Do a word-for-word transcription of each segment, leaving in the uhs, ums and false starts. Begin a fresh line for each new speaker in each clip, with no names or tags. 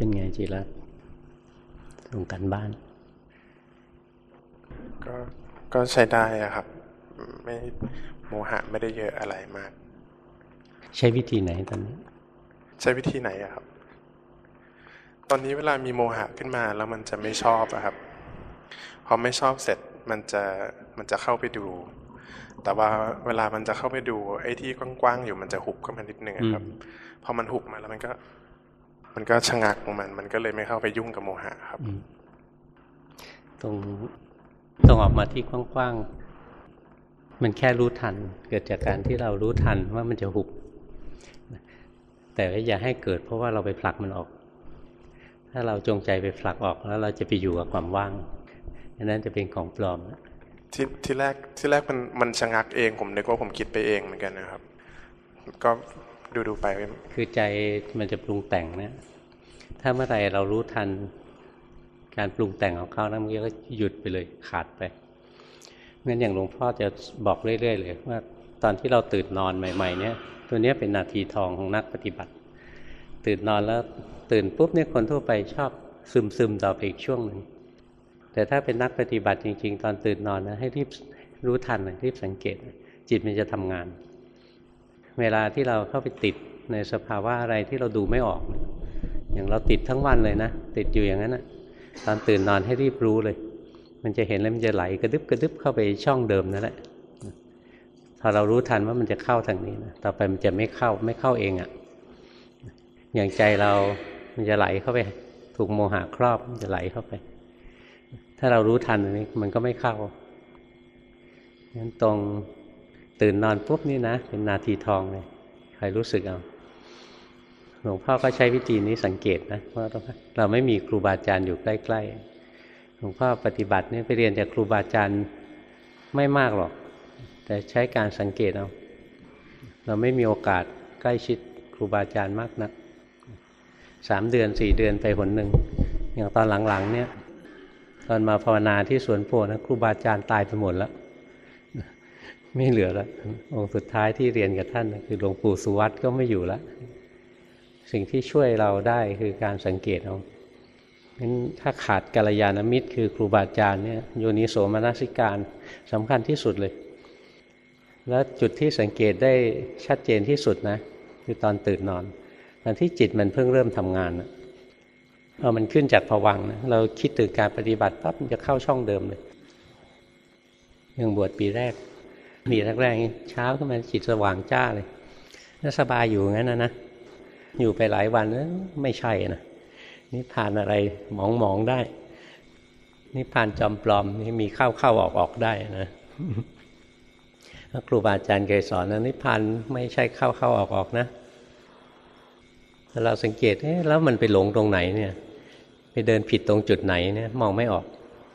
เป็นไงจิรัตน์ส่งกันบ้าน
ก็ก็ใช้ได้อะครับไม่โมหะไม่ได้เยอะอะไรมาก
ใช้วิธีไหนตอนนี้
ใช้วิธีไหนอะครับตอนนี้เวลามีโมหะขึ้นมาแล้วมันจะไม่ชอบอะครับพอไม่ชอบเสร็จมันจะมันจะเข้าไปดูแต่ว่าเวลามันจะเข้าไปดูไอ้ที่กว้างๆอยู่มันจะหุบขึ้นมานิดนึงครับพอมันหุบมาแล้วมันก็มันก็ชะงักของมันมันก็เลยไม่เข้าไปยุ่งกับโมหะครับ
ตรงตรงออกมาที่กว้างๆมันแค่รู้ทันเกิดจากการที่เรารู้ทันว่ามันจะหุบแต่อย่าให้เกิดเพราะว่าเราไปผลักมันออกถ้าเราจงใจไปผลักออกแล้วเราจะไปอยู่กับความว่างอันนั้นจะเป็นของปลอม
ที่ที่แรกที่แรกมันมันชะงักเองผมนึกว่าผมคิดไปเองเหมือนกันนะครับก็ดูดูไป
คือใจมันจะปรุงแต่งนะถ้าเมื่อไหร่เรารู้ทันการปรุงแต่งของเขาแล้วมันก็หยุดไปเลยขาดไปงั้นอย่างหลวงพ่อจะบอกเรื่อยๆเลยว่าตอนที่เราตื่นนอนใหม่ๆเนี่ยตัวนี้เป็นนาทีทองของนักปฏิบัติตื่นนอนแล้วตื่นปุ๊บเนี่ยคนทั่วไปชอบซึมๆต่อไปอีกช่วงหนึ่งแต่ถ้าเป็นนักปฏิบัติจริงๆตอนตื่นนอนนะให้รีบรู้ทันรีบสังเกตจิตมันจะทำงานเวลาที่เราเข้าไปติดในสภาวะอะไรที่เราดูไม่ออกอย่างเราติดทั้งวันเลยนะติดอยู่อย่างนั้นนะตอนตื่นนอนให้รีบรู้เลยมันจะเห็นแล้วมันจะไหลกระดึบกระดึบเข้าไปช่องเดิมนั่นแหละพอเรารู้ทันว่ามันจะเข้าทางนี้นะต่อไปมันจะไม่เข้าไม่เข้าเองอ่ะอย่างใจเรามันจะไหลเข้าไปถูกโมหะครอบมันจะไหลเข้าไปถ้าเรารู้ทันนี้มันก็ไม่เข้างั้นตรงตื่นนอนปุ๊บนี่นะเป็นนาทีทองเลยใครรู้สึกเอาหลวงพ่อก็ใช้วิธีนี้สังเกตนะว่าเราไม่มีครูบาอาจารย์อยู่ใกล้ๆหลวงพ่อปฏิบัตินี่ไปเรียนจากครูบาอาจารย์ไม่มากหรอกแต่ใช้การสังเกตเอาเราไม่มีโอกาสใกล้ชิดครูบาอาจารย์มากนักสามเดือนสี่เดือนไปหนหนึ่งอย่างตอนหลังๆเนี่ยตอนมาภาวนาที่สวนโพนะครูบาอาจารย์ตายไปหมดแล้วไม่เหลือแล้วองค์สุดท้ายที่เรียนกับท่านคือหลวงปู่สุวัตก็ไม่อยู่แล้วสิ่งที่ช่วยเราได้คือการสังเกตเอางั้นถ้าขาดกัลยาณมิตรคือครูบาอาจารย์เนี่ยโยนิโสมนสิการสำคัญที่สุดเลยแล้วจุดที่สังเกตได้ชัดเจนที่สุดนะคือตอนตื่นนอนตอนที่จิตมันเพิ่งเริ่มทำงานนะพอมันขึ้นจากภวังค์นะเราคิดถึงการปฏิบัติปั๊บมันจะเข้าช่องเดิมเลยอย่างบวชปีแรกมีแรกๆเช้าขึ้นมาจิตสว่างจ้าเลยแล้วสบายอยู่งั้นนะนะอยู่ไปหลายวันแล้วไม่ใช่นะนิพพานอะไรหมองๆได้นิพพานจอมปลอมนี่มีเข้าเข้าออกออกได้นะครูบาอาจารย์เคยสอนนะนิพพานไม่ใช่เข้าเข้าออกออกนะถ้าเราสังเกตเอ๊ะแล้วมันไปหลงตรงไหนเนี่ยไปเดินผิดตรงจุดไหนเนี่ยมองไม่ออก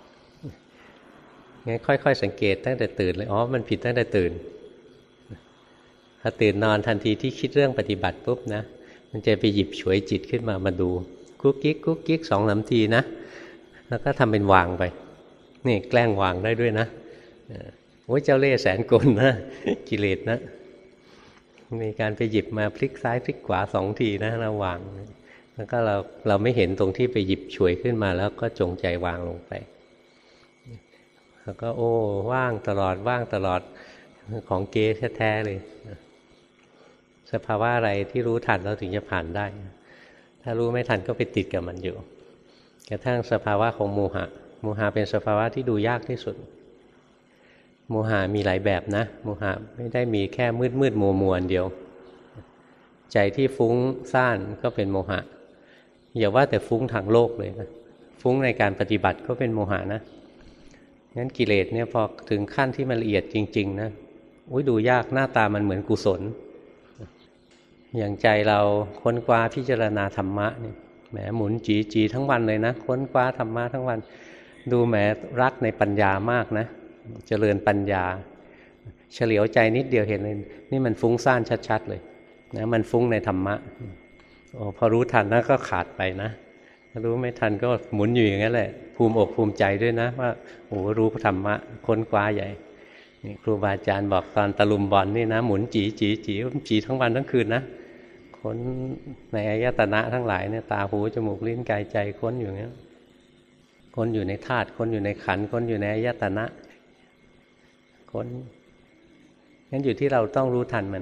งั้นค่อยๆสังเกตตั้งแต่ตื่นเลยอ๋อมันผิดตั้งแต่ตื่นถ้าตื่นนอนทันทีที่คิดเรื่องปฏิบัติปุ๊บนะมันจะไปหยิบฉวยจิตขึ้นมามาดูกุ๊กกิ๊กกุ๊กกิ๊กสองสามทีนะแล้วก็ทำเป็นวางไปนี่แกล้งวางได้ด้วยนะโอ้ยเจ้าเล่ห์แสนกลนะกิเลสนะมีการไปหยิบมาพลิกซ้ายพลิกขวาสองทีนะเราวางแล้วก็เราเราไม่เห็นตรงที่ไปหยิบฉวยขึ้นมาแล้วก็จงใจวางลงไปแล้วก็โอ้ว่างตลอดว่างตลอดของเก๊แท้ๆเลยสภาวะอะไรที่รู้ทันเราถึงจะผ่านได้ถ้ารู้ไม่ทันก็ไปติดกับมันอยู่กระทั่งสภาวะของโมหะโมหะเป็นสภาวะที่ดูยากที่สุดโมหะมีหลายแบบนะโมหะไม่ได้มีแค่มืดมืดมัวมัวเดียวใจที่ฟุ้งซ่านก็เป็นโมหะอย่าว่าแต่ฟุ้งทางโลกเลยนะฟุ้งในการปฏิบัติก็เป็นโมหะนะงั้นกิเลสเนี่ยพอถึงขั้นที่มันละเอียดจริงๆนะอุ้ยดูยากหน้าตามันเหมือนกุศลอย่างใจเราค้นคว้าพิจารณาธรรมะเนี่ยแหมหมุนจีจีทั้งวันเลยนะค้นคว้าธรรมะทั้งวันดูแหมรักในปัญญามากนะเจริญปัญญาเฉลียวใจนิดเดียวเห็นเลยนี่มันฟุ้งซ่านชัดๆเลยนะมันฟุ้งในธรรมะโอ้พอรู้ทันนะก็ขาดไปนะรู้ไม่ทันก็หมุนอยู่อย่างนั้นแหละภูมิอกภูมิใจด้วยนะว่าโอ้รู้ธรรมะค้นคว้าใหญ่นี่ครูบาอาจารย์บอกตอนตะลุมบอลนี่นะหมุนจีจีจีจีทั้งวันทั้งคืนนะคค้นในอายตนะทั้งหลายเนี่ยตาหูจมูกลิ้นกายใจค้นอยู่เงี้ยค้นอยู่ในธาตุค้นอยู่ในขันธ์ค้นอยู่ในอายตนะค้นงั้นอยู่ที่เราต้องรู้ทันมัน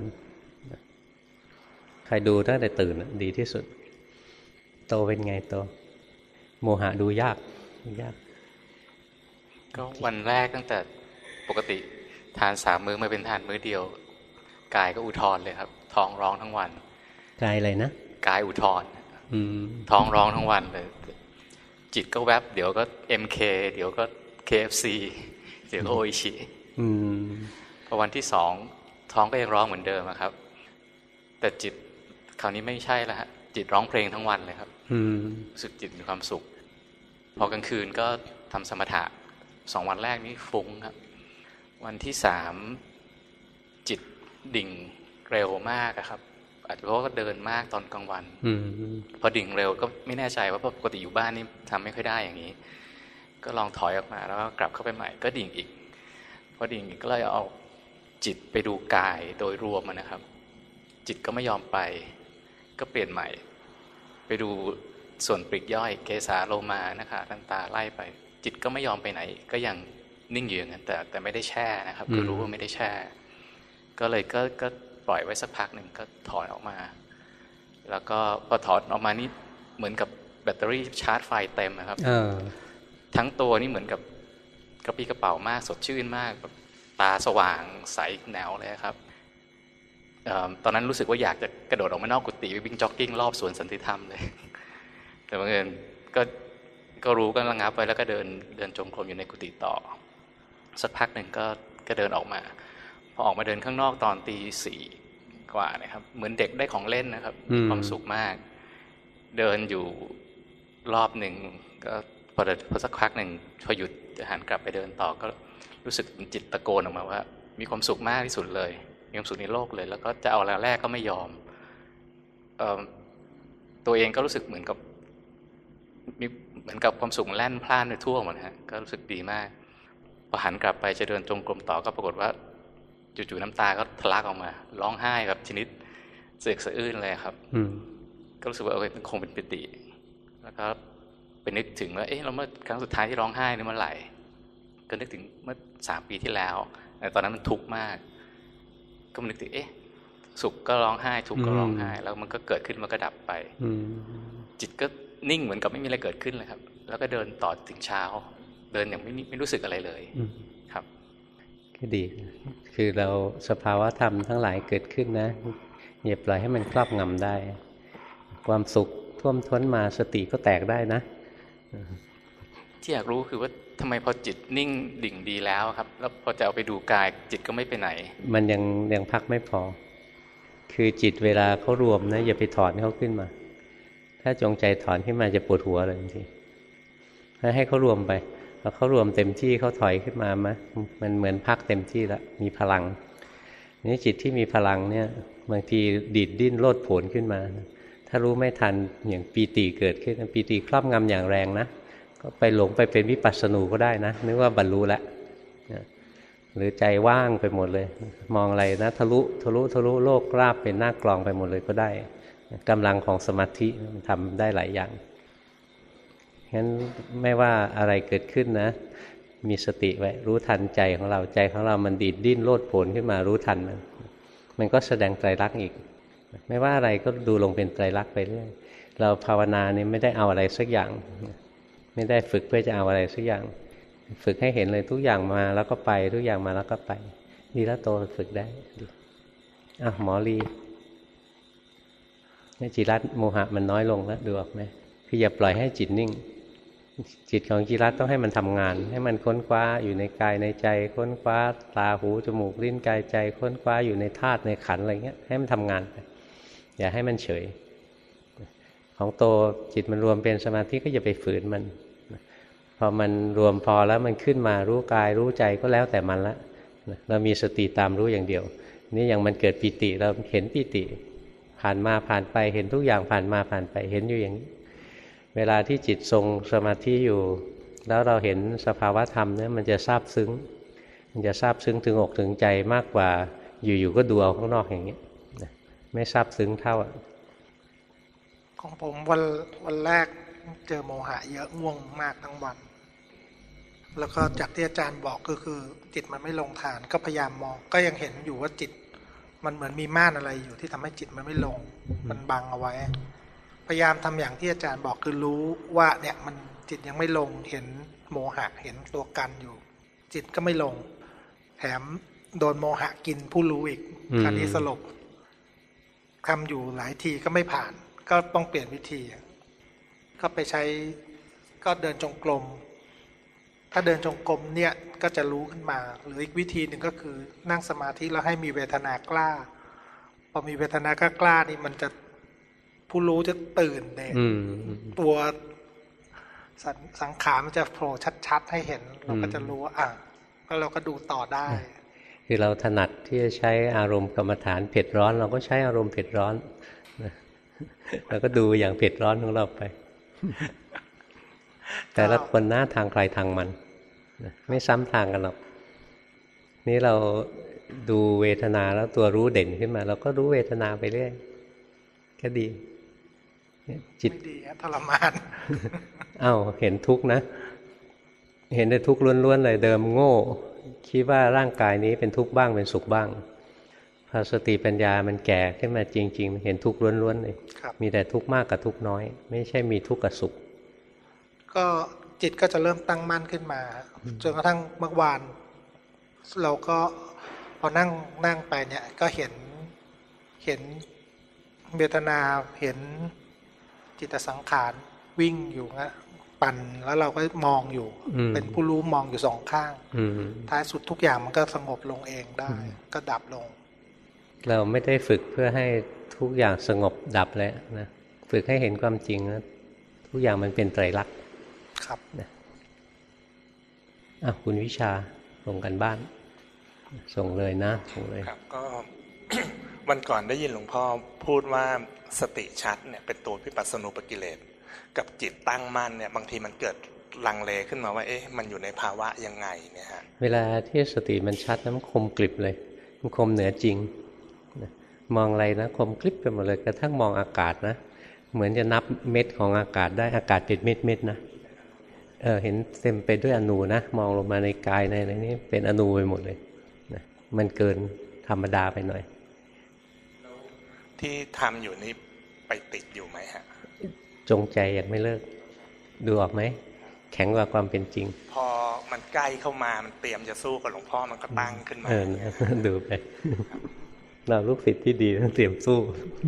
ใครดูตั้งแต่ตื่นดีที่สุดโตเป็นไงโตโมหะดูยากยาก
ก็วันแรกตั้งแต่ปกติทานสามมื้อมาเป็นทานมื้อเดียวกายก็อุทธรเลยครับท้องร้องทั้งวัน
กายอะไรนะ
กายอุทธรท้องร้องทั้งวันเลยจิตก็แวบเดี๋ยวก็ เอ็ม เค เดี๋ยวก็ เค เอฟ ซี เดี๋ยวก็โออิชิพอวันที่สองท้องก็ยังร้องเหมือนเดิมครับแต่จิตคราวนี้ไม่ใช่แล้วฮะจิตร้องเพลงทั้งวันเลยครับรู้สึกจิตมีความสุขพอกลางคืนก็ทำสมถะสองวันแรกนี้ฟุ้งครับวันที่สามจิตดิ่งเร็วมากครับอาจจะเพราะว่าเดินมากตอนกลางวันพอดิ่งเร็วก็ไม่แน่ใจว่าปกติอยู่บ้านนี่ทำไม่ค่อยได้อย่างนี้ก็ลองถอยออกมาแล้วก็กลับเข้าไปใหม่ก็ดิ่งอีกพอดิ่งอีกก็เลยเอาจิตไปดูกายโดยรวมนะครับจิตก็ไม่ยอมไปก็เปลี่ยนใหม่ไปดูส่วนปลีกย่อยเกสาโลมานะคะทันตาไล่ไปจิตก็ไม่ยอมไปไหนก็ยังนิ่งอยู่อย่างนั้นแต่แต่ไม่ได้แช่นะครับคือรู้ว่าไม่ได้แช่ก็เลยก็ก็ปล่อยไว้สักพักหนึ่งก็ถอนออกมาแล้วก็พอถอนออกมานี่เหมือนกับแบตเตอรี่ชาร์จไฟเต็มนะครับทั้งตัวนี่เหมือนกับกระปี้กระเป๋ามากสดชื่นมากตาสว่างใสแนวเลยครับตอนนั้นรู้สึกว่าอยากจะกระโดดออกมานอกกุฏิไปวิ่งจ็อกกิ้งรอบสวนสันติธรรมเลยแต่บังเอิญก็ก็รู้ก็ระงับไว้แล้วก็เดินเดินจงกรมอยู่ในกุฏิต่อสักพักหนึ่งก็ก็เดินออกมาพอออกมาเดินข้างนอกตอนตีสี่กว่านะครับเหมือนเด็กได้ของเล่นนะครับมีความสุขมากเดินอยู่รอบหนึ่งก็พอพอสักพักหนึ่งพอหยุดจะหันกลับไปเดินต่อก็รู้สึกจิตตะโกนออกมาว่ามีความสุขมากที่สุดเลยมีความสุขในโลกเลยแล้วก็จะเอาแล้วแรกก็ไม่ยอมเอ่อตัวเองก็รู้สึกเหมือนกับมีเหมือนกับความสุขแล่นพล่านในทั่วหมดฮะก็รู้สึกดีมากพอหันกลับไปจะเดินจงกรมต่อก็ปรากฏว่าจู่ๆน้ำตาก็ทะลักออกมาร้องไห้แบบชนิดเสือกสะอื้นเลยครับก็รู้สึกว่าเออคงเป็นปิติแล้วก็ไปนึกถึงว่าเอ๊ะเราเมื่อครั้งสุดท้ายที่ร้องไห้นี่เมื่อไหร่ก็นึกถึงเมื่อสามปีที่แล้วแต่ตอนนั้นมันทุกข์มากก็นึกถึงเอ๊ะสุขก็ร้องไห้ทุกข์ก็ร้องไห้แล้วมันก็เกิดขึ้นมันก็ดับไปจิตก็นิ่งเหมือนกับไม่มีอะไรเกิดขึ้นเลยครับแล้วก็เดินต่อถึงเช้าเดินอย่างไม่ไม่รู้สึกอะไรเลยครับ
ก็ดีคือเราสภาวะธรรมทั้งหลายเกิดขึ้นนะอย่าปล่อยให้มันครอบงำได้ความสุขท่วมท้นมาสติก็แตกได้นะ
ที่อยากรู้คือว่าทำไมพอจิตนิ่งดิ่งดีแล้วครับแล้วพอจะเอาไปดูกายจิตก็ไม่ไปไหน
มันยังยังพักไม่พอคือจิตเวลาเขารวมนะอย่าไปถอนเขาขึ้นมาถ้าจงใจถอนขึ้นมาจะปวดหัวเลยจริงๆให้เขารวมไปพอเขารวมเต็มที่เขาถอยขึ้นมามั้ยมันเหมือนพักเต็มที่แล้วมีพลังนี่จิตที่มีพลังเนี่ยบางทีดีดดิ้นโลดโผนขึ้นมาถ้ารู้ไม่ทันอย่างปีติเกิดขึ้นปีติครอบงำอย่างแรงนะก็ไปหลงไปเป็นวิปัสสนูก็ได้นะนึกว่าบรรลุแล้วหรือใจว่างไปหมดเลยมองอะไรนะทะลุทะลุทะลุโลกราบเป็นหน้ากลองไปหมดเลยก็ได้กำลังของสมาธิมันทำได้หลายอย่างงั้นไม่ว่าอะไรเกิดขึ้นนะมีสติไว้รู้ทันใจของเราใจของเรามันดีดดิ้นโลดโผนขึ้นมารู้ทันมันมันก็แสดงไตรลักษณ์อีกไม่ว่าอะไรก็ดูลงเป็นไตรลักษณ์ไปเรื่อยเราภาวนาเนี่ยไม่ได้เอาอะไรสักอย่างไม่ได้ฝึกเพื่อจะเอาอะไรสักอย่างฝึกให้เห็นเลยทุกอย่างมาแล้วก็ไปทุกอย่างมาแล้วก็ไปดีแล้วโตฝึกได้อ่ะหมอลีนี่จิรัตโมหะมันน้อยลงแล้วดูออกไหมคืออย่าปล่อยให้จิตนิ่งจิตของจิรัตต้องให้มันทำงานให้มันค้นคว้าอยู่ในกายในใจค้นคว้าตาหูจมูกลิ้นกายใจค้นคว้าอยู่ในธาตุในขันธ์อะไรเงี้ยให้มันทำงานไปอย่าให้มันเฉยของโตจิตมันรวมเป็นสมาธิก็อย่าไปฝืนมันพอมันรวมพอแล้วมันขึ้นมารู้กายรู้ใจก็แล้วแต่มันละเรามีสติตามรู้อย่างเดียวนี่อย่างมันเกิดปิติเราเห็นปิติผ่านมาผ่านไปเห็นทุกอย่างผ่านมาผ่านไปเห็นอยู่อย่างนี้เวลาที่จิตทรงสมาธิอยู่แล้วเราเห็นสภาวะธรรมเนี่ยมันจะซาบซึ้งมันจะซาบซึ้งถึงอกถึงใจมากกว่าอยู่ๆก็ดูเอาข้างนอกอย่างนี้ไม่ซาบซึ้งเท่า
ของผมวันวันแรกเจอโมหะเยอะง่วงมากทั้งวันแล้วก็จากที่อาจารย์บอกก็คือจิตมันไม่ลงฐานก็พยายามมองก็ยังเห็นอยู่ว่าจิตมันเหมือนมีม่านอะไรอยู่ที่ทำให้จิตมันไม่ลงมันบังเอาไว้พยายามทำอย่างที่อาจารย์บอกคือรู้ว่าเนี่ยมันจิตยังไม่ลงเห็นโมหะเห็นตัวกันอยู่จิตก็ไม่ลงแถมโดนโมหะกินผู้รู้อีกคราวนี้สลบทำอยู่หลายทีก็ไม่ผ่านก็ต้องเปลี่ยนวิธีก็ไปใช้ก็เดินจงกรมถ้าเดินจงกรมเนี่ยก็จะรู้ขึ้นมาหรืออีกวิธีหนึ่งก็คือนั่งสมาธิแล้วให้มีเวทนากล้าพอมีเวทนากล้านี่มันจะผู้รู้จะตื่นเนี่ยตัวสังขารมันจะโผล่ชัดๆให้เห็นเราก็จะรู้ว่าอ่ะแล้วเราก็ดูต่อได้
คือเราถนัดที่จะใช้อารมณ์กรรมฐานเผ็ดร้อนเราก็ใช้อารมณ์เผ็ดร้อนเราก็ดูอย่างเผ็ดร้อนของเราไปแต่ละคนหน้าทางใครทางมันไม่ซ้ำทางกันหรอกนี่เราดูเวทนาแล้วตัวรู้เด่นขึ้นมาเราก็รู้เวทนาไปเรื่อยก็ดีจิต
ไม่ดีทรมาน
อ้าวเห็นทุกข์นะเห็นได้ทุกข์ล้วนๆเลยเดิมโง่คิดว่าร่างกายนี้เป็นทุกข์บ้างเป็นสุขบ้างพอสติปัญญามันแก่ขึ้นมาจริงๆเห็นทุกข์ล้วนๆเลยมีแต่ทุกข์มากกับทุกข์น้อยไม่ใช่มีทุกข์กับสุข
ก็จิตก็จะเริ่มตั้งมั่นขึ้นมาจนกระทั่งเมื่อวานเราก็พอนั่งนั่งไปเนี่ยก็เห็นเห็นเวทนาเห็นจิตสังขารวิ่งอยู่นะปั่นแล้วเราก็มองอยู่เป็นผู้รู้มองอยู่สองข้างท้ายสุดทุกอย่างมันก็สงบลงเองได้ก็ดับลง
เราไม่ได้ฝึกเพื่อให้ทุกอย่างสงบดับแล้วนะฝึกให้เห็นความจริงนะทุกอย่างมันเป็นไตรลักษณ์
ครับ
นะอ่ะคุณวิชาส่งกันบ้านส่งเลยนะส่งเลย
ครับก็ วันก่อนได้ยินหลวงพ่อพูดว่าสติชัดเนี่ยเป็นตัววิปัสสนูปกิเลสกับจิตตั้งมั่นเนี่ยบางทีมันเกิดลังเลขึ้นมาว่าเอ๊ะมันอยู่ในภาวะยังไงเนี่ยฮะ
เวลาที่สติมันชัดนะมันคมกริบเลยมันคมเหนือจริงนะมองอะไรนะคมกริบไปหมดเลยกระทั่งมองอากาศนะเหมือนจะนับเม็ดของอากาศได้อากาศเป็นเม็ดเม็ดนะเออเห็นเต็มไปด้วยอนูนะมองลงมาในกายในอะไรนี้เป็นอนูไปหมดเลยนะมันเกินธรรมดาไปหน่อย
ที่ทำอยู่นี่ไปติดอยู่ไหมฮะ
จงใจยังไม่เลิกดูออกไหมแข็งกว่าความเป็นจริง
พอมันใกล้เข้ามามันเตรียมจะสู้กับหลวงพ่อมันก็ตั้งขึ้นมา
เออดูไปเราลูกศิษย์ที่ดีต้องเตรียมสู้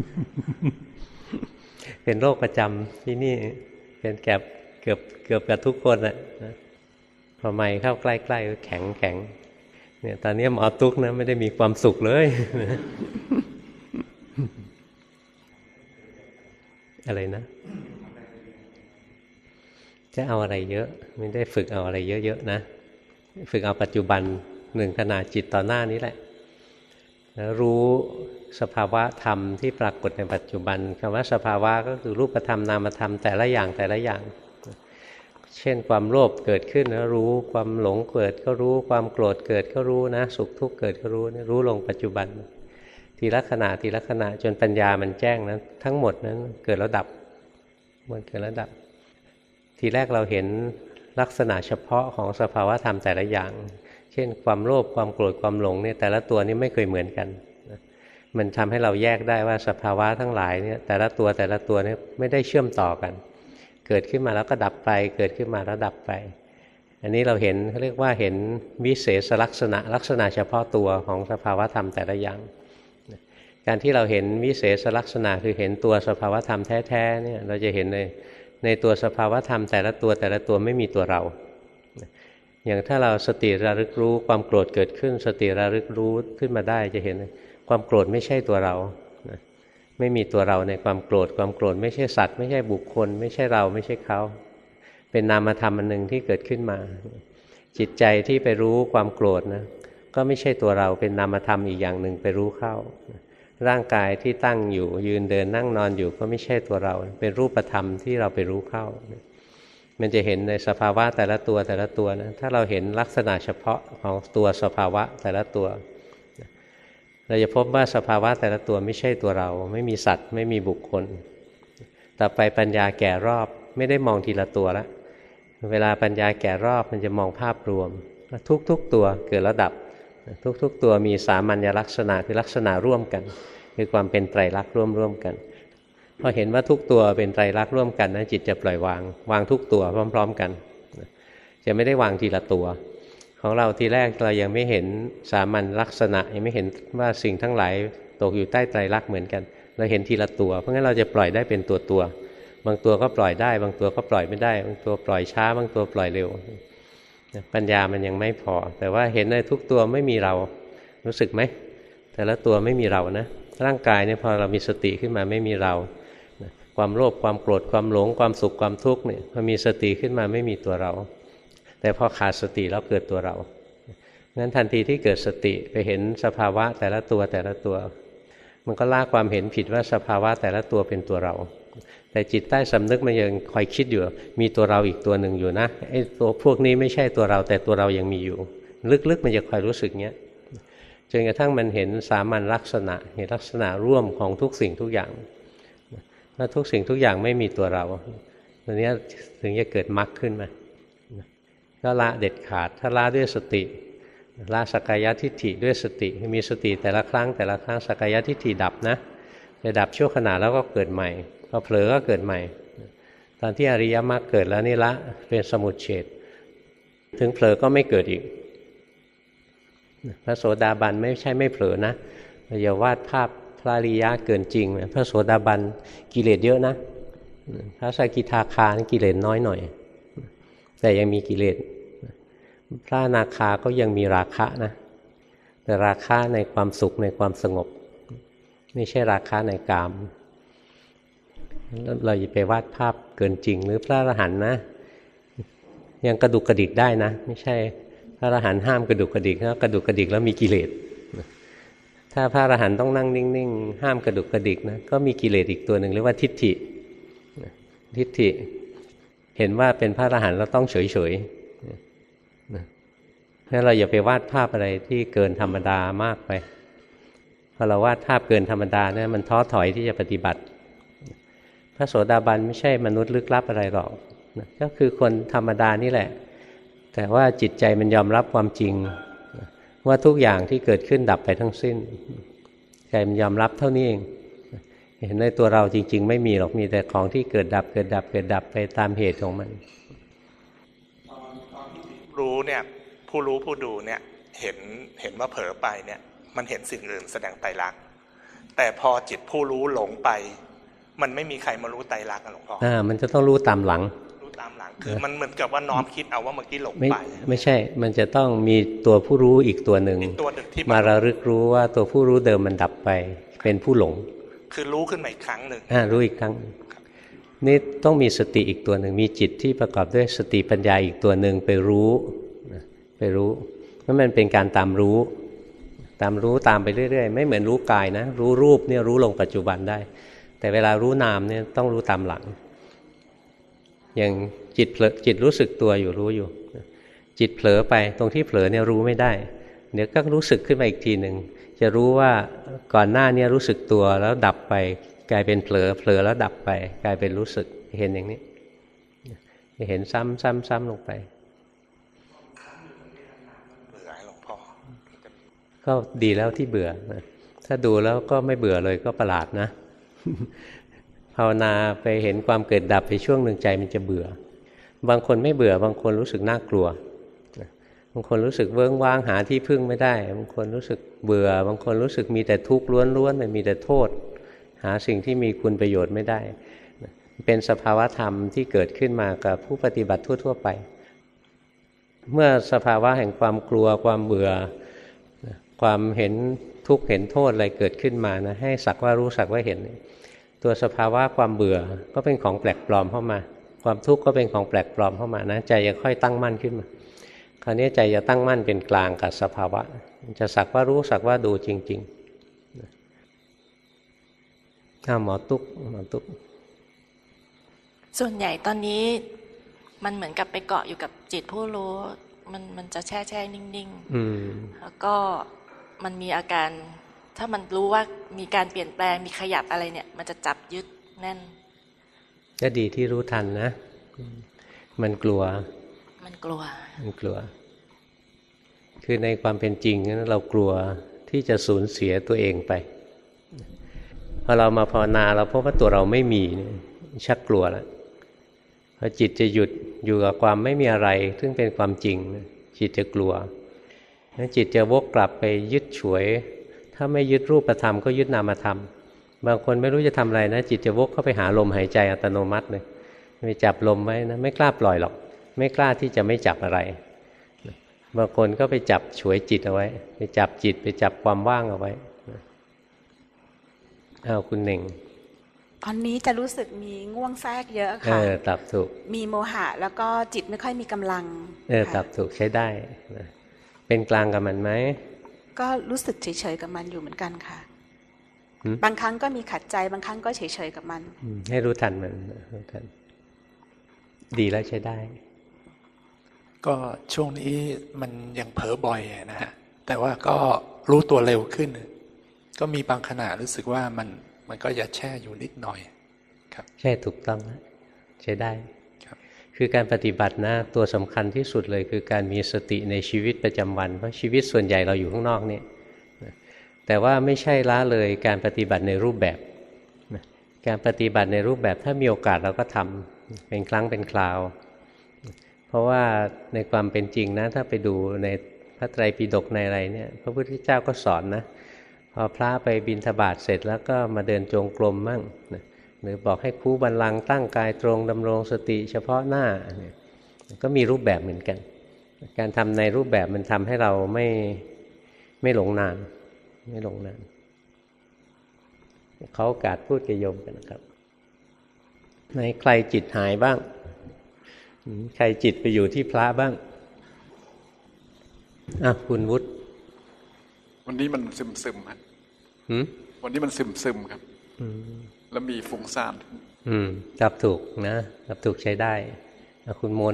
เป็นโรคประจำที่นี่เป็นแกบเกือบเกือบกับทุกคนอ่ะพอไม่เข้าใกล้ๆก็แข็งแข็งเนี่ยตอนนี้หมอตุ๊กนะไม่ได้มีความสุขเลยอะไรนะจะเอาอะไรเยอะไม่ได้ฝึกเอาอะไรเยอะๆนะฝึกเอาปัจจุบันหนึ่งขณะจิตต่อหน้านี้แหละแล้วรู้สภาวะธรรมที่ปรากฏในปัจจุบันคำว่าสภาวะก็คือรูปธรรมนามธรรมแต่ละอย่างแต่ละอย่างเช่นความโลภเกิดขึ้นแล้วรู้ความหลงเกิดก็รู้ความโกรธเกิดก็รู้นะสุขทุกข์เกิดก็รู้รู้ลงปัจจุบันทีละขณะทีละขณะจนปัญญามันแจ้งนั้นทั้งหมดนั้นเกิดแล้วดับมันเกิดแล้วดับทีแรกเราเห็นลักษณะเฉพาะของสภาวะธรรมแต่ละอย่างเช่นความโลภความโกรธความหลงเนี่ยแต่ละตัวนี้ไม่เคยเหมือนกันมันทำให้เราแยกได้ว่าสภาวะทั้งหลายเนี่ยแต่ละตัวแต่ละตัวเนี่ยไม่ได้เชื่อมต่อกันเกิดขึ้นมาแล้วก็ดับไปเกิดขึ้นมาแล้วดับไปอันนี้เราเห็นเขาเรียกว่าเห็นวิเศษลักษณะลักษณะเฉพาะตัวของสภาวะธรรมแต่ละอย่างการที่เราเห็นวิเศษลักษณะคือเห็นตัวสภาวะธรรมแท้ๆเนี่ยเราจะเห็นในในตัวสภาวะธรรมแต่ละตัวแต่ละตัวไม่มีตัวเราอย่างถ้าเราสติระลึกรู้ความโกรธเกิดขึ้นสติระลึกรู้ขึ้นมาได้จะเห็นความโกรธไม่ใช่ตัวเราไม่มีตัวเราในความโกรธความโกรธไม่ใช่สัตว์ไม่ใช่บุคคลไม่ใช่เราไม่ใช่เขาเป็นนามธรรมอันหนึ่งที่เกิดขึ้นมาจิตใจที่ไปรู้ความโกรธนะก็ไม่ใช่ตัวเราเป็นนามธรรมอีกอย่างหนึ่งไปรู้เข้าร่างกายที่ตั้งอยู่ยืนเดินนั่งนอนอยู่ก็ไม่ใช่ตัวเราเป็นรูปธรรมที่เราไปรู้เข้ามันจะเห็นในสภาวะแต่ละตัวแต่ละตัวนะถ้าเราเห็นลักษณะเฉพาะของตัวสภาวะแต่ละตัวเราจะพบว่าสภาวะแต่ละตัวไม่ใช่ตัวเราไม่มีสัตว์ไม่มีบุคคลต่อไปปัญญาแก่รอบไม่ได้มองทีละตัวละเวลาปัญญาแก่รอบมันจะมองภาพรวมทุกๆตัวเกิดแล้วดับทุกๆตัวมีสามัญลักษณะคือลักษณะร่วมกันคือความเป็นไตรลักษณ์ร่วมๆกันพอเห็นว่าทุกตัวเป็นไตรลักษณ์ร่วมกันนะจิตจะปล่อยวางวางทุกตัวพร้อมๆกันจะไม่ได้วางทีละตัวของเราทีแรกเรายังไม่เห็นสามัญลักษณะยังไม่เห็นว่าสิ่งทั้งหลายตกอยู่ใต้ไตรลักษณ์เหมือนกันเราเห็นทีละตัวเพราะงั้นเราจะปล่อยได้เป็นตัวตัวบางตัวก็ปล่อยได้บางตัวก็ปล่อยไม่ได้บางตัวปล่อยช้าบางตัวปล่อยเร็วปัญญามันยังไม่พอแต่ว่าเห็นในทุกตัวไม่มีเรารู้สึกไหมแต่ละตัวไม่มีเรานะร่างกายเนี่ยพอเรามีสติขึ้นมาไม่มีเราความโลภความโกรธความหลงความสุขความทุกข์เนี่ยพอมีสติขึ้นมาไม่มีตัวเราแต่พอขาดสติแล้วเกิดตัวเรางั้นทันทีที่เกิดสติไปเห็นสภาวะแต่ละตัวแต่ละตัวมันก็ละความเห็นผิดว่าสภาวะแต่ละตัวเป็นตัวเราแต่จิตใต้สำนึกมันยังคอยคิดอยู่มีตัวเราอีกตัวหนึ่งอยู่นะไอ้ตัวพวกนี้ไม่ใช่ตัวเราแต่ตัวเรายังมีอยู่ลึกๆมันจะคอยรู้สึกเงี้ยจนกระทั่งมันเห็นสามัญลักษณะเห็นลักษณะร่วมของทุกสิ่งทุกอย่างว่าทุกสิ่งทุกอย่างไม่มีตัวเราตรงนี้ถึงจะเกิดมรรคขึ้นมาก็ละเด็ดขาดถ้าละด้วยสติละสักกายทิฏฐิด้วยสติมีสติแต่ละครั้งแต่ละครั้งสักกายทิฏฐิดับนะจะดับชั่วขณะแล้วก็เกิดใหม่พอเผลอก็เกิดใหม่ตอนที่อริยมรรคเกิดแล้วนี่ละเป็นสมุจเฉทถึงเผลอก็ไม่เกิดอีกพระโสดาบันไม่ใช่ไม่เผลอนะอย่าวาดภาพพระอริยะเกินจริงพระโสดาบันกิเลสเยอะนะพระสกิทาคานี่กิเลสน้อยหน่อยแต่ยังมีกิเลสพระอนาคาก็ยังมีราคะนะแต่ราคะในความสุขในความสงบไม่ใช่ราคะในกามเราอย่าไปวาดภาพเกินจริงหรือพระอรหันต์นะยังกระดุกกระดิกได้นะไม่ใช่พระอรหันต์ห้ามกระดุกกระดิกแล้วกระดุกกระดิกแล้วมีกิเลสถ้าพระอรหันต์ต้องนั่งนิ่งๆห้ามกระดุกกระดิกนะก็มีกิเลสอีกตัวหนึ่งเรียกว่าทิฏฐิทิฏฐิเห็นว่าเป็นพระอรหันต์แล้วต้องเฉยๆงั้นเราอย่าไปวาดภาพอะไรที่เกินธรรมดามากไปพอเราวาดภาพเกินธรรมดาเนี่ยมันท้อถอยที่จะปฏิบัติพระโสดาบันไม่ใช่มนุษย์ลึกลับอะไรหรอกก็คือคนธรรมดานี่แหละแต่ว่าจิตใจมันยอมรับความจริงว่าทุกอย่างที่เกิดขึ้นดับไปทั้งสิ้นใจมันยอมรับเท่านี้เองเห็นในตัวเราจริงๆไม่มีหรอกมีแต่ของที่เกิดดับเกิดดับเกิดดับไปตามเหตุของมัน
รู้เนี่ยผู้รู้ผู้ดูเนี่ยเห็นเห็นว่าเผลอไปเนี่ยมันเห็นสิ่งอื่นแสดงไตรลักษณ์แต่พอจิตผู้รู้หลงไปมันไม่มีใครมารู้ไตรลักษณ์หลวงพ่ออ่า
มันจะต้องรู้ตามหลัง
รู้ตามหลังคือมันเหมือนกับว่าน้อมคิดเอาว่าเมื่อกี้หลงไป
ไม่ใช่มันจะต้องมีตัวผู้รู้อีกตัวหนึ่งมาระลึกรู้ว่าตัวผู้รู้เดิมมันดับไปเป็นผู้หลง
คือรู้ขึ้นมาอีกครั้งหนึ่ง
อ่ารู้อีกครั้งนี่ต้องมีสติอีกตัวหนึ่งมีจิตที่ประกอบด้วยสติปัญญาอีกตัวหนึ่งไปรู้ไปรู้เพราะมันเป็นการตามรู้ตามรู้ตามไปเรื่อยๆไม่เหมือนรู้กายนะรู้รูปเนี่ยรู้ลงปัจจุบันได้แต่เวลารู้นามเนี่ยต้องรู้ตามหลังอย่างจิตเผลอจิตรู้สึกตัวอยู่รู้อยู่จิตเผลอไปตรงที่เผลอเนี่ยรู้ไม่ได้เดี๋ยวก็รู้สึกขึ้นมาอีกทีหนึ่งจะรู้ว่าก่อนหน้านี้รู้สึกตัวแล้วดับไปกลายเป็นเผลอเผลอแล้วดับไปกลายเป็นรู้สึกเห็นอย่างนี้เห็นซ้ำซ้ำซ้ำลงไป
เบื่อหลวงพ่อ
ก็ดีแล้วที่เบื่อนะถ้าดูแล้วก็ไม่เบื่อเลยก็ประหลาดนะภาวนาไปเห็นความเกิดดับไปช่วงหนึ่งใจมันจะเบื่อบางคนไม่เบื่อบางคนรู้สึกน่ากลัวบางคนรู้สึกเวิ้งว้างหาที่พึ่งไม่ได้บางคนรู้สึกเบื่อบางคนรู้สึกมีแต่ทุกข์ล้วนๆมีแต่โทษหาสิ่งที่มีคุณประโยชน์ไม่ได้เป็นสภาวะธรรมที่เกิดขึ้นมากับผู้ปฏิบัติทั่วๆไปเมื่อสภาวะแห่งความกลัวความเบื่อความเห็นทุกข์เห็นโทษอะไรเกิดขึ้นมานะให้สักว่ารู้สักว่าเห็นตัวสภาวะความเบื่อก็เป็นของแปลกปลอมเข้ามาความทุกข์ก็เป็นของแปลกปลอมเข้ามานะใจจะค่อยตั้งมั่นขึ้นมาคราวนี้ใจจะตั้งมั่นเป็นกลางกับสภาวะจะสักว่ารู้สักว่าดูจริงๆถ้าหมอตุ๊กหมอตุ๊ก
ส่วนใหญ่ตอนนี้มันเหมือนกับไปเกาะอยู่กับจิตผู้รู้มันมันจะแช่แช่นิ่งๆแล้วก็มันมีอาการถ้ามันรู้ว่ามีการเปลี่ยนแปลงมีขยับอะไรเนี่ยมันจะจับยึดแน่น
ก็ดีที่รู้ทันนะมันกลัว
มันกลัว
มันกลัวคือในความเป็นจริงนั้นเรากลัวที่จะสูญเสียตัวเองไปพอเรามาภาวนาเราพบว่าตัวเราไม่มีชักกลัวแล้วพอจิตจะหยุดอยู่กับความไม่มีอะไรซึ่งเป็นความจริงจิตจะกลัวแล้วจิตจะวกกลับไปยึดฉวยถ้าไม่ยึดรูปธรรมก็ยึดนามธรรมบางคนไม่รู้จะทำอะไรนะจิตจะวกเข้าไปหาลมหายใจอัตโนมัติเลยไปจับลมไว้นะไม่กล้าปล่อยหรอกไม่กล้าที่จะไม่จับอะไรบางคนก็ไปจับฉวยจิตเอาไว้ไปจับจิตไปจับความว่างเอาไว้อ้าวคุณเน่ง
ตอนนี้จะรู้สึกมีง่วงแทรกเยอะค่ะ
เออตับถูก
มีโมหะแล้วก็จิตไม่ค่อยมีกำลัง
เออตับถูกใช้ได้นะเป็นกลางกับมันไหม
ก็รู้สึกเฉยๆกับมันอยู่เหมือนกันค่ะบางครั้งก็มีขัดใจบางครั้งก็เฉยๆกับมัน
ให้รู้ทันมันรู้ทันดีแล้วใช้ได้
ก็ช่วงนี้มันยังเผลอบ่อยนะฮะแต่ว่าก็รู้ตัวเร็วขึ้นก็มีบางขณะรู้สึกว่ามันมันก็จะแช่อยู่นิดหน่อยครับ
ใช่ถูกต้องนะใช้ได้ครับคือการปฏิบัตินะตัวสำคัญที่สุดเลยคือการมีสติในชีวิตประจำวันเพราะชีวิตส่วนใหญ่เราอยู่ข้างนอกนี่แต่ว่าไม่ใช่ละเลยการปฏิบัติในรูปแบบการปฏิบัติในรูปแบบถ้ามีโอกาสเราก็ทำเป็นครั้งเป็นคราวเพราะว่าในความเป็นจริงนะถ้าไปดูในพระไตรปิฎกในอะไรเนี่ยพระพุทธเจ้าก็สอนนะพอพระไปบิณฑบาตเสร็จแล้วก็มาเดินจงกรมมั่งนะหรือบอกให้คู่บัลลังก์ตั้งกายตรงดำรงสติเฉพาะหน้าเนี่ยก็มีรูปแบบเหมือนกันการทำในรูปแบบมันทำให้เราไม่ไม่หลงนานไม่หลงนานเขาโอกาสพูดกับโยมกันนะครับไหนใครจิตหายบ้างใครจิตไปอยู่ที่พระบ้างอ่ะคุณวุฒิ
วันนี้มันซึมซึมครับวันนี้มันซึมซึมครับแล้วมีฟุ้งซ่าน
อืมจับถูกนะจับถูกใช้ได้อ่ะคุณมน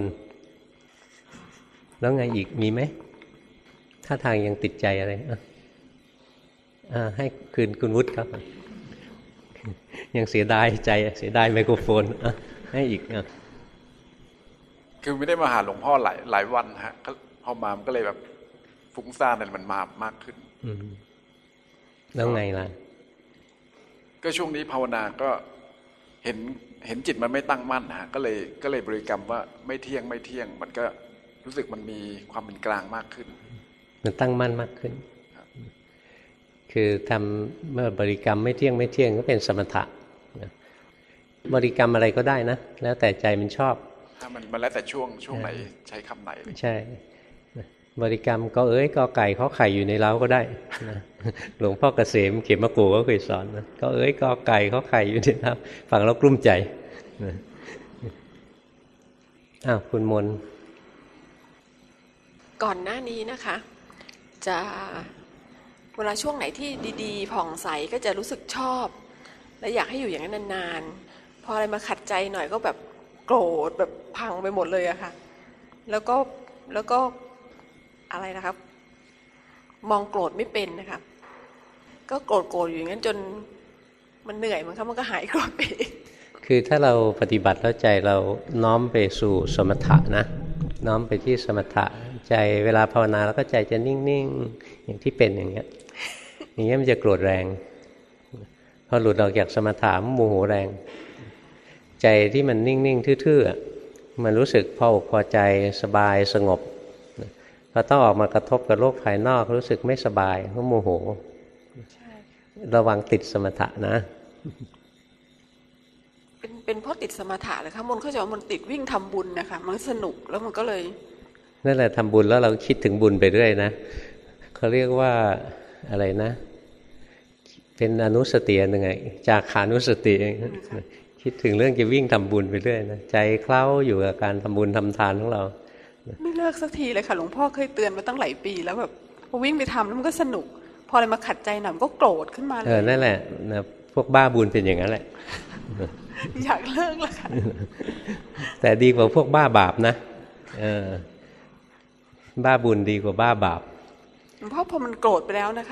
แล้วไงอีกมีไหมถ้าทางยังติดใจอะไรอ่ะอ่าให้คืนคุณวุฒิครับยังเสียดายใจเสียดายไมโครโฟนอ่ะให้อีกอ่ะ
คือไม่ได้มาหาหลวงพ่อหลายหลายวันฮะพอมามันก็เลยแบบฟุ้งซ่านมันมามากขึ้น
แล้วไงล่ะ
ก็ช่วงนี้ภาวนาก็เห็นเห็นจิตมันไม่ตั้งมั่นฮะก็เลยก็เลยบริกรรมว่าไม่เที่ยงไม่เที่ยงมันก็รู้สึกมันมีความเป็นกลางมากขึ้น
มันตั้งมั่นมากขึ้นคือทำเมื่อบริกรรมไม่เที่ยงไม่เที่ยงก็เป็นสมถะบริกรรมอะไรก็ได้นะแล้วแต่ใจมันชอบ
ถ้ามันมันแล้วแต่ช่วงช่วงไหนใช้คำไหน
ใช่บริกรรมก็เอ้ยก็ไก่เขาไข่อยู่ในเล้าก็ได้นะหลวงพ่อเกษมเขมโกก็เคยสอนนะก็เอ้ยก็ไก่เขาไข่อยู่ในเล้าฟังแล้วกลุ้มใจอ้าวคุณมน
ก่อนหน้านี้นะคะจะเวลาช่วงไหนที่ดีๆผ่องใสก็จะรู้สึกชอบและอยากให้อยู่อย่างนั้นนานๆพออะไรมาขัดใจหน่อยก็แบบโกรธแบบพังไปหมดเลยอะค่ะแล้วก็แล้วก็อะไรนะครับมองโกรธไม่เป็นนะครับก็โกรธโกรธอยู่อย่างนั้นจนมันเหนื่อยมันครับมันก็หายโกรธไป
คือถ้าเราปฏิบัติแล้วใจเราน้อมไปสู่สมถะนะน้อมไปที่สมถะใจเวลาภาวนาแล้วก็ใจจะนิ่งๆอย่างที่เป็นอย่างเงี้ยอย่างเงี้ยมันจะโกรธแรงพอหลุดออกจากสมถะมันโมโหแรงใจที่มันนิ่งๆทื่อๆมันรู้สึกพออกพอใจสบายสงบพอต้องออกมากระทบกับโลกภายนอกรู้สึกไม่สบายก็โมโหระวังติดสมถะนะ
เป็นเป็นเพราะติดสมถะเลยค่ะมนเข้าใจว่ามันติดวิ่งทำบุญนะคะมันสนุกแล้วมันก็เลย
นั่นแหละทำบุญแล้วเราคิดถึงบุญไปเรื่อยนะเขาเรียกว่าอะไรนะเป็นอนุสติยังไงจากขานุสติคิดถึงเรื่องจะวิ่งทำบุญไปเรื่อยนะใจเคล้าอยู่กับการทำบุญทำทานของเรา
ไม่เลิกสักทีเลยค่ะหลวงพ่อเคยเตือนมาตั้งหลายปีแล้วแบบพอวิ่งไปทำแล้วมันก็สนุกพออะไรมาขัดใจหน่อยมันก็โกรธขึ้นมาเลย
เออนั่นแหละนะพวกบ้าบุญเป็นอย่างนั้นแหละ
อยากเลิกแล้วค่ะ
แต่ดีกว่าพวกบ้าบาปนะเออบ้าบุญดีกว่าบ้าบาป
หลวงพ่อพอมันโกรธไปแล้วนะคะ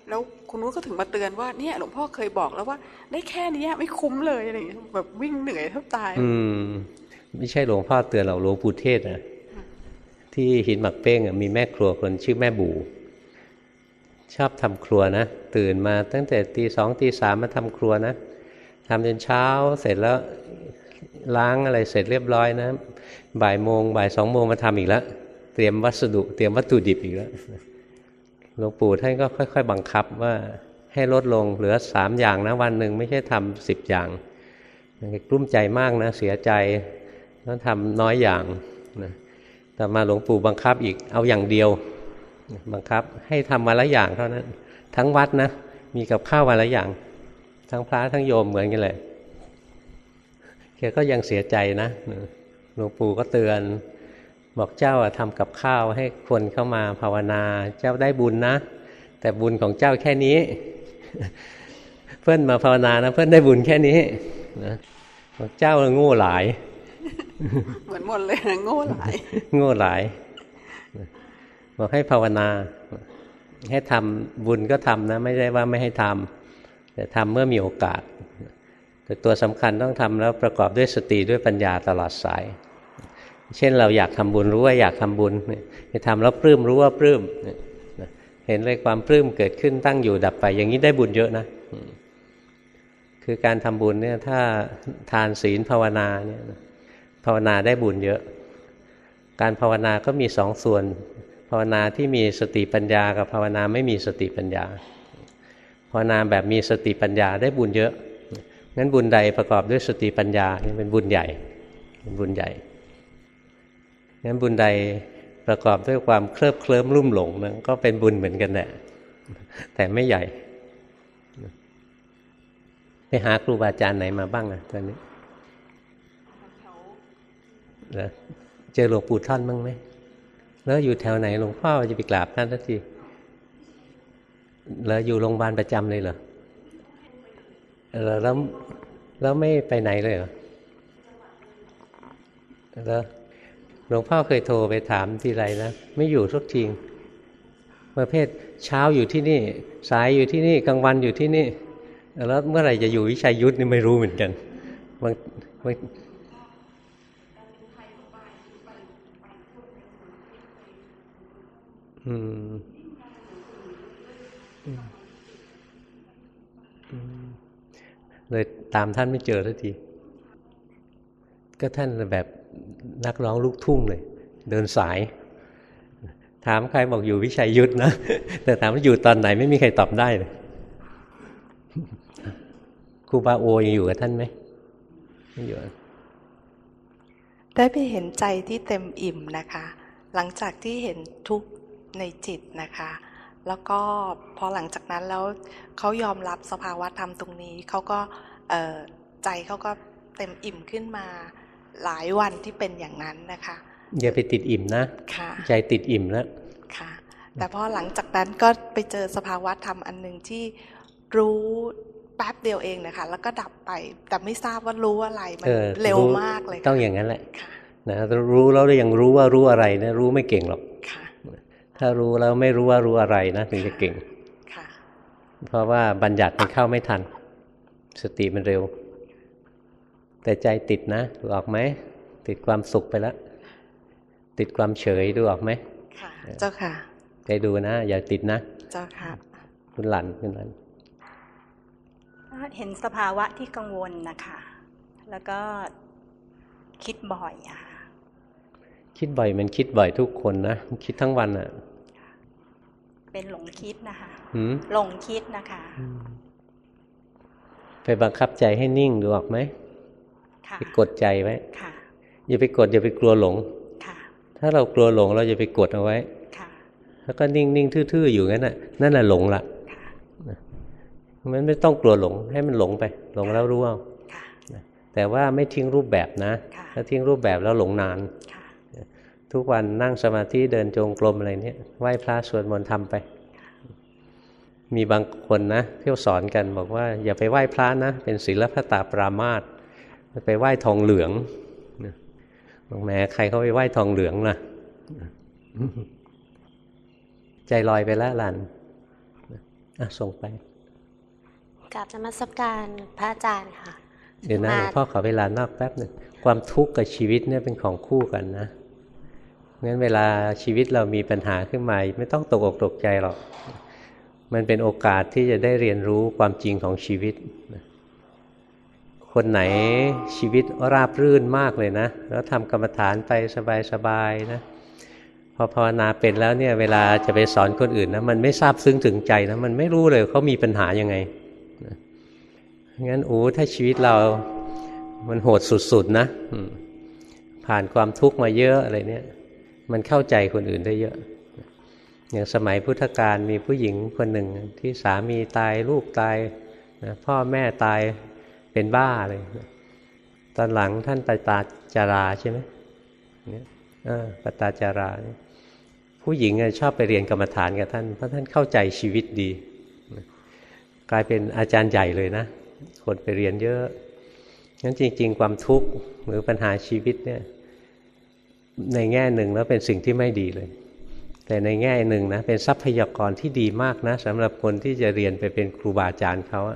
แล้วคุณนุ้ยก็ถึงมาเตือนว่าเนี่ยหลวงพ่อเคยบอกแล้วว่าได้แค่นี้ไม่คุ้มเลยอะไรอย่างเงี้ยแบบวิ่งเหนื่อยแทบตาย
อืมไม่ใช่หลวงพ่อเตือนหรอกหลวงปู่เทศนะที่หินหมักเป้งมีแม่ครัวคนชื่อแม่บู่ชอบทำครัวนะตื่นมาตั้งแต่ตีสองตีสามมาทำครัวนะทำจนเช้าเสร็จแล้วล้างอะไรเสร็จเรียบร้อยนะบ่ายโมงบ่ายสองโมงมาทำอีกแล้วเตรียมวัสดุเตรียมวัตถุดิบอีกแล้วหลวงปู่ท่านก็ค่อยๆบังคับว่าให้ลดลงเหลือสามอย่างนะวันหนึ่งไม่ใช่ทำสิบอย่างกลุ้มใจมากนะเสียใจต้องทำน้อยอย่างนะแต่มาหลวงปู่บังคับอีกเอาอย่างเดียวบังคับให้ทำวันละอย่างเท่านั้นทั้งวัดนะมีกับข้าววันละอย่างทั้งพระทั้งโยมเหมือนกันเลยแกก็ยังเสียใจนะหลวงปู่ก็เตือนบอกเจ้าทำกับข้าวให้คนเข้ามาภาวนาเจ้าได้บุญนะแต่บุญของเจ้าแค่นี้เพื่อนมาภาวนานะเพื่อนได้บุญแค่นี้นะบอกเจ้าโง่หลาย
เหมือนหมดเลยโง่หลาย
โง่หลายบอกให้ภาวนาให้ทำบุญก็ทำนะไม่ได้ว่าไม่ให้ทำแต่ทำเมื่อมีโอกาสแต่ตัวสำคัญต้องทำแล้วประกอบด้วยสติด้วยปัญญาตลอดสายเช่นเราอยากทำบุญรู้ว่าอยากทำบุญไปทำแล้วปลื้มรู้ว่าปลื้มเห็นเลยความปลื้มเกิดขึ้นตั้งอยู่ดับไปอย่างนี้ได้บุญเยอะนะคือการทำบุญเนี่ยถ้าทานศีลภาวนาเนี่ยภาวนาได้บุญเยอะการภาวนาก็มีสองส่วนภาวนาที่มีสติปัญญากับภาวนาไม่มีสติปัญญาภาวนาแบบมีสติปัญญาได้บุญเยอะงั้นบุญใดประกอบด้วยสติปัญญานี่เป็นบุญใหญ่เป็นบุญใหญ่งั้นบุญใดประกอบด้วยความเคลิบเคลิ้มลุ่มหลงนั้นก็เป็นบุญเหมือนกันแหละแต่ไม่ใหญ่ไปหาครูบาอาจารย์ไหนมาบ้างอะตอนนี้แล้วเจอหลวงปู่ท่านบ้างไหมแล้วอยู่แถวไหนหลวงพ่อจะไปกราบท่านสักทีแล้วอยู่โรงพยาบาลประจำเลยเหรอแล้วแล้วไม่ไปไหนเลยเหรอแล้วหลวงพ่อเคยโทรไปถามทีไรนะไม่อยู่สักทีประเภทเช้าอยู่ที่นี่สายอยู่ที่นี่กลางวันอยู่ที่นี่แล้วเมื่อไหร่จะอยู่วิชัยยุทธนี่ไม่รู้เหมือนกันบางบางอืมเลยตามท่านไม่เจอสักทีก็ท่านแบบนักร้องลูกทุ่งเลยเดินสายถามใครบอกอยู่วิชัยยุทธนะแต่ถามว่าอยู่ตอนไหนไม่มีใครตอบได้เลยครูบาโอยังอยู่กับท่านไหมไม่อยู่
ได้ไปเห็นใจที่เต็มอิ่มนะคะหลังจากที่เห็นทุกข์ในจิตนะคะแล้วก็พอหลังจากนั้นแล้วเขายอมรับสภาวะธรรมตรงนี้เขาก็ใจเขาก็เต็มอิ่มขึ้นมาหลายวันที่เป็นอย่างนั้นนะคะ
อย่าไปติดอิ่มนะใจติดอิ่มแล้ว
ค่ะแต่พอหลังจากนั้นก็ไปเจอสภาวะธรรมอันหนึ่งที่รู้แป๊บเดียวเองนะคะแล้วก็ดับไปแต่ไม่ทราบว่ารู้อะไรมันเร็วมากเลย
ต้องอย่างนั้นแหละนะรู้แล้วยังรู้ว่ารู้อะไรนะรู้ไม่เก่งหรอกถ้ารู้แล้วไม่รู้ว่ารู้อะไรนะถึงจะเก่งเพราะว่าบัญญัติมันเข้าไม่ทันสติมันเร็วแต่ใจติดนะดูออกไหมติดความสุขไปแล้วติดความเฉยดูออกไหม
ค่ะเจ้าค่ะ
ใจดูนะอย่าติดนะ
เจ้าค่ะ
คุณหลันคุณหลัน
เห็นสภาวะที่กังวลนะคะแล้วก็คิดบ่อยอะ
คิดบ่อยมันคิดบ่อยทุกคนนะคิดทั้งวันอ่ะ
เป็นหลงคิดนะคะหลงคิดนะคะ
ไปบังคับใจให้นิ่งดูออกไหมไปกดใจไว้อย่าไปกดอย่าไปกลัวหลงถ้าเรากลัวหลงเราจะไปกดเอาไว้แล้วก็นิ่งนิ่งทื่อๆอยู่งั้นน่ะนั่นแหละหลงละมันไม่ต้องกลัวหลงให้มันหลงไปหลงแล้วรู้เอาแต่ว่าไม่ทิ้งรูปแบบนะถ้าทิ้งรูปแบบแล้วหลงนานทุกวันนั่งสมาธิเดินจงกรมอะไรเนี้ยไหว้พระสวดมนต์ทำไปมีบางคนนะเที่ยวสอนกันบอกว่าอย่าไปไหว้พระนะเป็นศีลพัตตาปรามาสไปไหว้ทองเหลืองบอกแหมใครเขาไปไหว้ทองเหลืองล่ะใจลอยไปแล้วหลันอ่ะส่งไป
กราบนมัสการพระอาจารย์ค่ะ
เดี๋ยวนะหลวงพ่อขอเวลานอกแป๊บหนึ่งความทุกข์กับชีวิตเนี่ยเป็นของคู่กันนะงั้นเวลาชีวิตเรามีปัญหาขึ้นมาไม่ต้องตกอกตกใจหรอกมันเป็นโอกาสที่จะได้เรียนรู้ความจริงของชีวิตคนไหนชีวิตราบรื่นมากเลยนะแล้วทำกรรมฐานไปสบายๆนะพอภาวนาเป็นแล้วเนี่ยเวลาจะไปสอนคนอื่นนะมันไม่ซาบซึ้งถึงใจนะมันไม่รู้เลยเขามีปัญหายังไงงั้นโอ้ถ้าชีวิตเรามันโหดสุดๆนะผ่านความทุกข์มาเยอะอะไรเนี่ยมันเข้าใจคนอื่นได้เยอะอย่างสมัยพุทธกาลมีผู้หญิงคนหนึ่งที่สามีตายลูกตายนะพ่อแม่ตายเป็นบ้าเลยตอนหลังท่านปตาจาราใช่ไหมเนี่ยปตาจาราผู้หญิงชอบไปเรียนกรรมฐานกับท่านเพราะท่านเข้าใจชีวิตดีกลายเป็นอาจารย์ใหญ่เลยนะคนไปเรียนเยอะงั้นจริงๆความทุกข์หรือปัญหาชีวิตเนี่ยในแง่หนึ่งแล้วเป็นสิ่งที่ไม่ดีเลยแต่ในแง่หนึ่งนะเป็นทรัพยากรที่ดีมากนะสำหรับคนที่จะเรียนไปเป็นครูบาอาจารย์เขา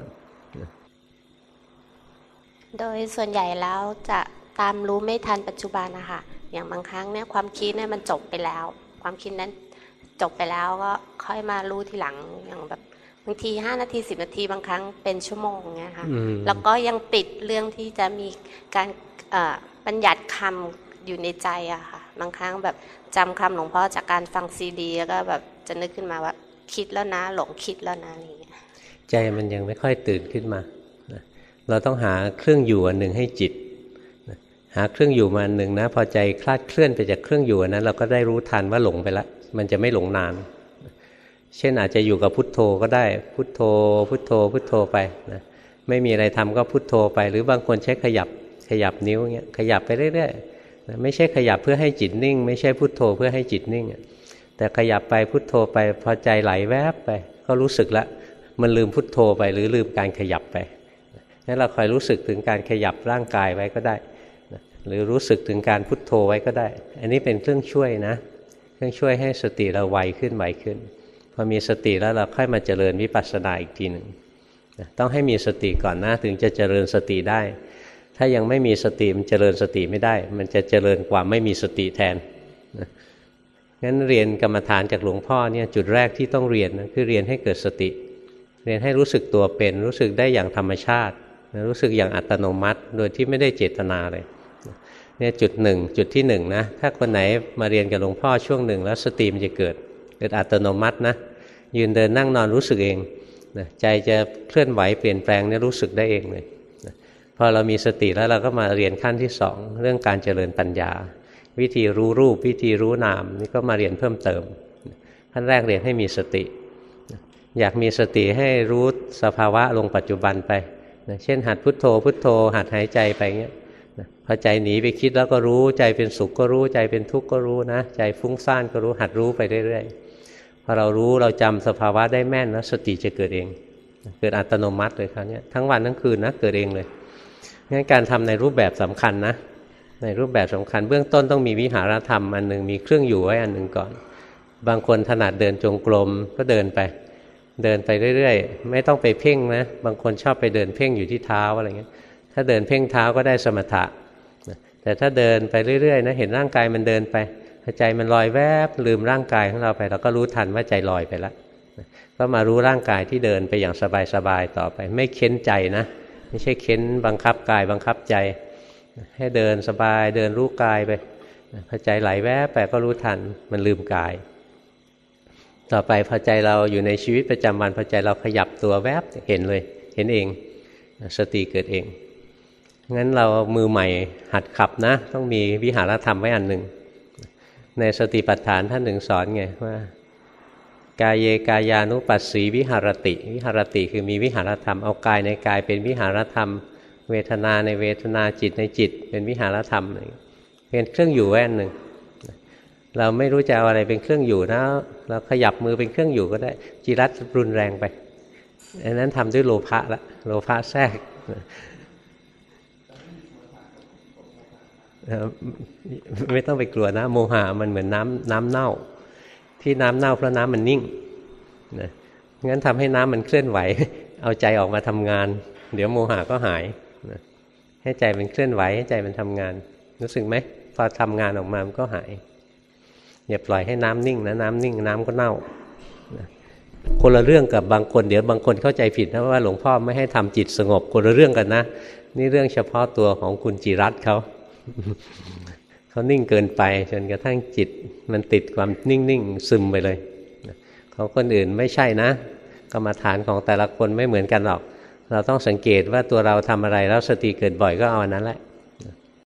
โดยส่วนใหญ่แล้วจะตามรู้ไม่ทันปัจจุบันนะคะอย่างบางครั้งเนี่ยความคิดเนี่ยมันจบไปแล้วความคิดนั้นจบไปแล้วก็ค่อยมารู้ทีหลังอย่างแบบบางทีห้านาทีสิบนาทีบางครั้งเป็นชั่วโมงเงี้ยค่ะแล้วก็ยังติดเรื่องที่จะมีการบัญญัติคำอยู่ในใจอะค่ะบางครั้งแบบจำคำหลวงพ่อจากการฟังซีดีแล้วก็แบบจะนึกขึ้นมาว่าคิดแล้วนะหลงคิดแล้วนะอะไรเงี้ย
ใจมันยังไม่ค่อยตื่นขึ้นมาเราต้องหาเครื่องอยู่อันหนึ่งให้จิตหาเครื่องอยู่มาอันหนึ่งนะพอใจคลาดเคลื่อนไปจากเครื่องอยู่อันนั้นเราก็ได้รู้ทันว่าหลงไปแล้วมันจะไม่หลงนานเช่นอาจจะอยู่กับพุทโธก็ได้พุทโธพุทโธพุทโธไปนะไม่มีอะไรทำก็พุทโธไปหรือบางคนใช้ขยับขยับนิ้วเงี้ยขยับไปเรื่อยๆนะไม่ใช่ขยับเพื่อให้จิตนิ่งไม่ใช่พุทโธเพื่อให้จิตนิ่งแต่ขยับไปพุทโธไปพอใจไหลแวบไปก็รู้สึกละมันลืมพุทโธไปหรือลืมการขยับไปงั้นเราคอยรู้สึกถึงการขยับร่างกายไว้ก็ได้หรือรู้สึกถึงการพุทโธไว้ก็ได้อันนี้เป็นเครื่องช่วยนะเครื่องช่วยให้สติเราไวขึ้นไวขึ้นพอมีสติแล้วเราค่อยมาเจริญวิปัสสนาอีกทีหนึ่งต้องให้มีสติก่อนนะถึงจะเจริญสติได้ถ้ายังไม่มีสติมันเจริญสติไม่ได้มันจะเจริญกว่าไม่มีสติแทนงั้นเรียนกรรมฐานจากหลวงพ่อเนี่ยจุดแรกที่ต้องเรียนนะคือเรียนให้เกิดสติเรียนให้รู้สึกตัวเป็นรู้สึกได้อย่างธรรมชาติรู้สึกอย่างอัตโนมัติโดยที่ไม่ได้เจตนาเลยเนี่ยจุดหนึ่งจุดที่หนึ่งนะถ้าคนไหนมาเรียนกับหลวงพ่อช่วงหนึ่งแล้วสติมันจะเกิดเกิดอัตโนมัตินะยืนเดินนั่งนอนรู้สึกเองนะใจจะเคลื่อนไหวเปลี่ยนแปลงเนี่ยรู้สึกได้เองเลยนะพอเรามีสติแล้วเราก็มาเรียนขั้นที่สองเรื่องการเจริญปัญญาวิธีรู้รูปวิธีรู้นามนี่ก็มาเรียนเพิ่มเติมขั้นแรกเรียนให้มีสติอยากมีสติให้รู้สภาวะลงปัจจุบันไปนะเช่นหัดพุทโธพุทโธหัดหายใจไปเงี้ยนะพอใจหนีไปคิดแล้วก็รู้ใจเป็นสุขก็รู้ใจเป็นทุกข์ก็รู้นะใจฟุ้งซ่านก็รู้หัดรู้ไปเรื่อยๆพอเรารู้เราจำสภาวะได้แม่นแล้วสติจะเกิดเองเกิดอัตโนมัติเลยคราวนี้ทั้งวันทั้งคืนนะเกิดเองเลยงั้นการทำในรูปแบบสำคัญนะในรูปแบบสำคัญเบื้องต้นต้องมีวิหารธรรมอันหนึ่งมีเครื่องอยู่ไว้อันหนึ่งก่อนบางคนถนัดเดินจงกรมก็เดินไปเดินไปเรื่อยๆไม่ต้องไปเพ่งนะบางคนชอบไปเดินเพ่งอยู่ที่เท้าอะไรเงี้ยถ้าเดินเพ่งเท้าก็ได้สมถะแต่ถ้าเดินไปเรื่อยๆนะเห็นร่างกายมันเดินไปใจมันลอยแวบลืมร่างกายของเราไปเราก็รู้ทันว่าใจลอยไปแล้วก็มารู้ร่างกายที่เดินไปอย่างสบายๆต่อไปไม่เค้นใจนะไม่ใช่เค้นบังคับกายบังคับใจให้เดินสบายเดินรู้กายไปพอใจไหลแวบไปก็รู้ทันมันลืมกายต่อไปพอใจเราอยู่ในชีวิตประจำวันพอใจเราขยับตัวแวบเห็นเลยเห็นเองสติเกิดเองงั้นเรามือใหม่หัดขับนะต้องมีวิหารธรรมไว้อันหนึ่งในสติปัฏฐานท่านหนึ่งสอนไงว่ากายเยกายานุปัสสีวิหารติวิหารติคือมีวิหารธรรมเอากายในกายเป็นวิหารธรรมเวทนาในเวทนาจิตในจิตเป็นวิหารธรรมเป็นเครื่องอยู่ไว้อันหนึ่งเราไม่รู้จะเอาอะไรเป็นเครื่องอยู่นะเราขยับมือเป็นเครื่องอยู่ก็ได้จิรัตรุนแรงไปอันนั้นทำด้วยโลภะละโลภะแทรกไม่ต้องไปกลัวนะโมหะมันเหมือนน้ำน้ำเน่าที่น้ำเน่าเพราะน้ำมันนิ่งนะงั้นทำให้น้ำมันเคลื่อนไหว เอาใจออกมาทำงานเดี๋ยวโมหะก็หายนะให้ใจมันเคลื่อนไหวให้ใจมันทำงานรู้สึกไหมพอทำงานออกมามันก็หายอย่าปล่อยให้น้ำนิ่งนะน้ำนิ่งน้ำก็เน่านะคนละเรื่องกับบางคนเดี๋ยวบางคนเข้าใจผิดนะว่าหลวงพ่อไม่ให้ทำจิตสงบคนละเรื่องกันนะนี่เรื่องเฉพาะตัวของคุณจิรัตน์เขา เขานิ่งเกินไปจนกระทั่งจิตมันติดความนิ่งๆซึมไปเลยของคนอื่นไม่ใช่นะกรรมฐานของแต่ละคนไม่เหมือนกันหรอกเราต้องสังเกตว่าตัวเราทำอะไรแล้วสติเกิดบ่อยก็เอาอันนั้นแหละ